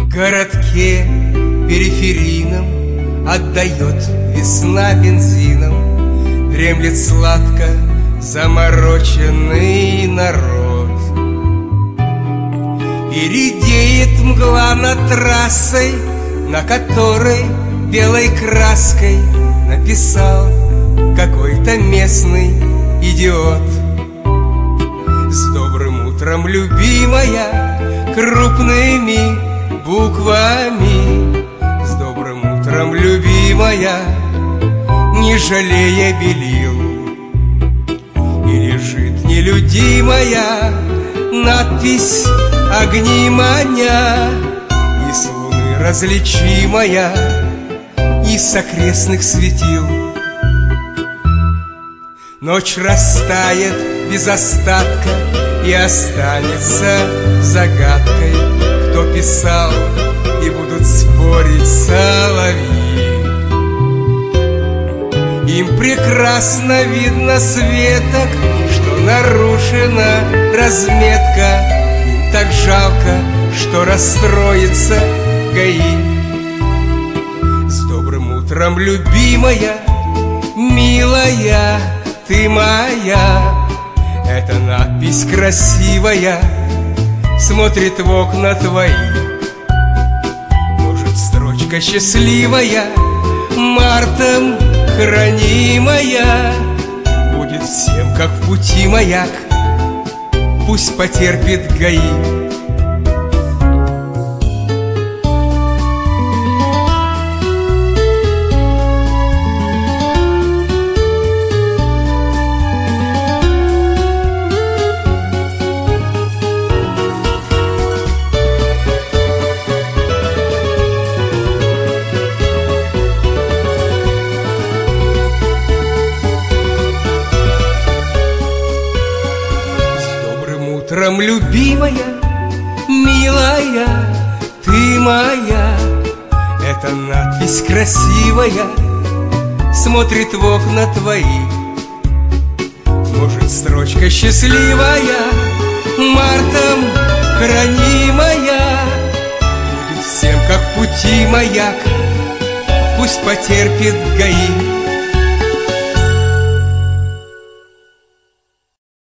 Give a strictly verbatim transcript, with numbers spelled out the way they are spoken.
городке периферийном отдает весна бензином, дремлет сладко замороченный народ. И редеет мгла над трассой, на которой белой краской написал какой-то местный идиот. С добрым утром, любимая, крупными буквами. С добрым утром, любимая, не жалея белил. И лежит нелюдимая надпись «Огни маня», и с луны различимая, и с окрестных светил. Ночь растает без остатка и останется загадкой, кто писал, и будут спорить соловьи. Им прекрасно видно с веток, что нарушена разметка. Им так жалко, что расстроится ГАИ. С добрым утром, любимая, милая, ты моя. Эта надпись красивая смотрит в окна твои. Может, строчка счастливая, мартом хранимая, будет всем, как в пути маяк, пусть потерпит ГАИ. Утром, любимая, милая, ты моя. Эта надпись красивая смотрит в окна твои. Может, строчка счастливая, мартом хранимая, будет всем, как в пути маяк, пусть потерпит ГАИ.